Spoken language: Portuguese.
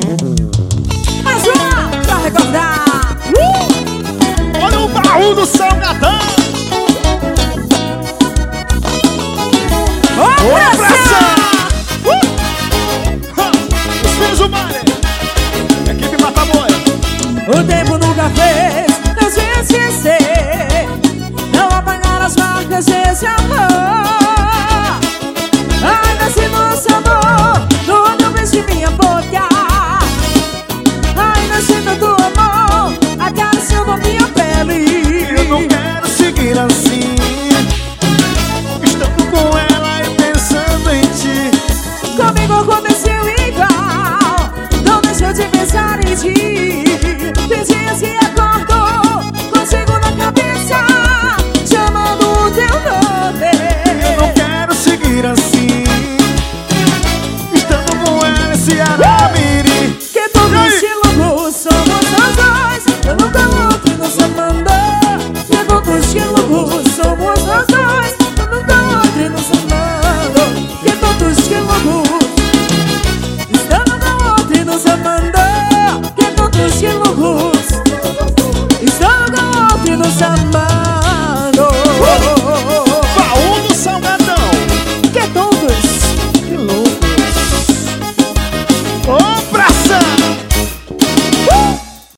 Mais uma pra recordar. Olha o baú do Salgadão. Ô, pressão! Os filhos do baile. Equipe Mata Boi. O tempo nunca fez eu te esquecer, não apagar as marcas desse amor. Ainda se nosso amor no olho vez de minha boca. Ainda sinto do amor acariciando a minha pele. Eu não quero seguir assim, estando com ela e pensando em ti. Comigo aconteceu igual, não deixou de pensar em ti. Tem dias que acordo consigo na cabeça, chamando o teu nome. Eu não quero seguir assim, estando com ela esse Aramiri. Que todos te logo somos nós dois, eu nunca outro nos amando. Que todos te logo somos nós dois, eu nunca outro nos amando. Que todos te logo estando com outro nos amando. Que todos te logo estando com outro nos amando.